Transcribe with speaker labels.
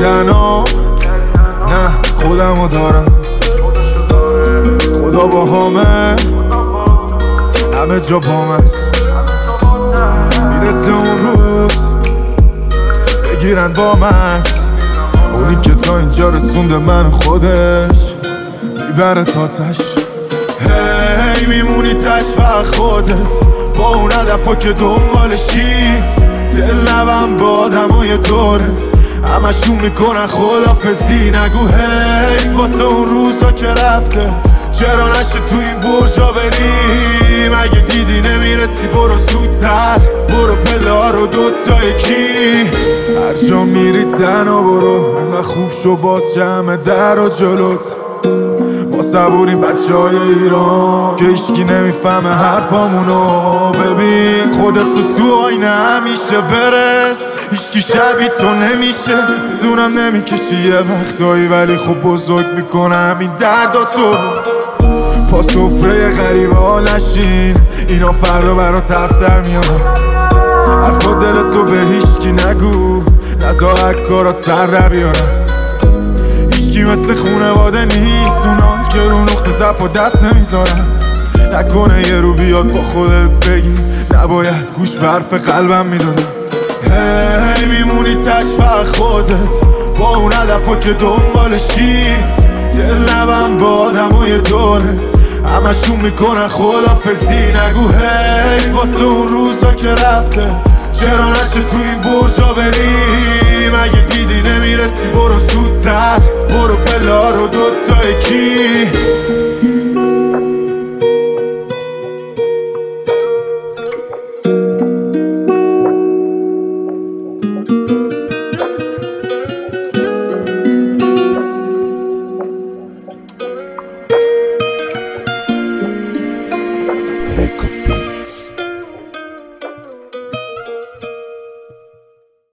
Speaker 1: تنها، نه خودمو دارم. خدا با همه، همه جا بام است. میرسه اون روز بگیرن با مکس، اونی که تا اینجا رسونده من خودش میبره تا تش. هی میمونی تش و خودت با اون هدفا که دنبالشی. دل نبم با آدمای دورت، همشون میکنن خدافظی. نگو هی واسه اون روزا که رفته، چرا نشه تو این برجا بریم؟ اگه دیدی نمیرسی برو زودتر، برو پله ها رو دوتا یکی. هر جا میری تنها برو، انقدر خوب شو باز جمع در و جلوت. ما صبوریم بچه های ایران که هیچکی نمیفهمه حرفامونو. ببین خودت تو آینه همیشه برس، هیچکی شبیه تو نمیشه. میدونم نمیکشی یه وقتایی، ولی خب بزرگ میکنه همین درداتو. پا سفره غریبه ها نشین، اینا فردا برات حرف در میان. حرفا دلتو به هیچکی نگو، نزا کارات سر در بیارن. هیچکی مثل خونواده نیست، اونا که رو نقطه ضعف و دست نمیذارن. نکنه یه رو بیاد با خودت بگی نباید گوش به حرف قلبم میدادم. هی میمونی تش و خودت با اون هدفا که دنبالشی. دل نبم با آدمای دورت، همشون میکنن خدافظی. نگو هی واسه اون روزا که رفته، چرا نشه تو این برجا بریم؟ اگه دیدی نمیرسی برو زودتر، برو پله ها رو دوتا یکی.